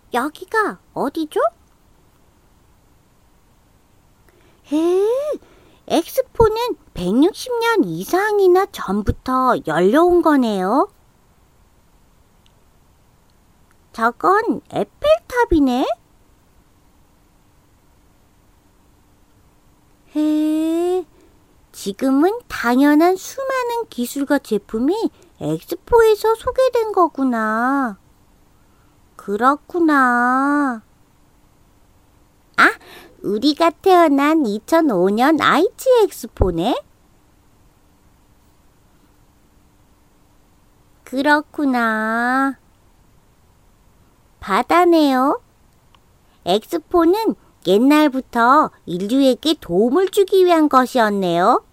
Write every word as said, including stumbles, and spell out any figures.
여기가 어디죠? 에, 엑스포는 백육십 년 이상이나 전부터 열려온 거네요. 저건 에펠탑이네? 에, 지금은 당연한 수많은 기술과 제품이 엑스포에서 소개된 거구나. 그렇구나. 아, 우리가 태어난 이천오 년 아이치 엑스포네? 그렇구나. 바다네요. 엑스포는 옛날부터 인류에게 도움을 주기 위한 것이었네요.